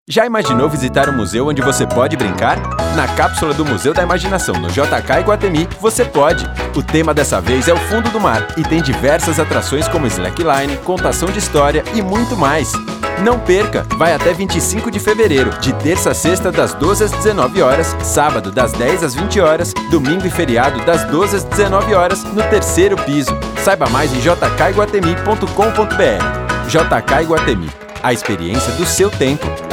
Já imaginou visitar um museu onde você pode brincar? Na cápsula do Museu da Imaginação no JK Iguatemi, você pode! O tema dessa vez é o fundo do mar e tem diversas atrações como slackline, contação de história e muito mais. Não perca! Vai até 25 de fevereiro, de terça a sexta das 12 às 19 horas, sábado das 10 às 20 horas, domingo e feriado das 12 às 19 horas, no terceiro piso. Saiba mais em jkiguatemi.com.br. JK Iguatemi, a experiência do seu tempo.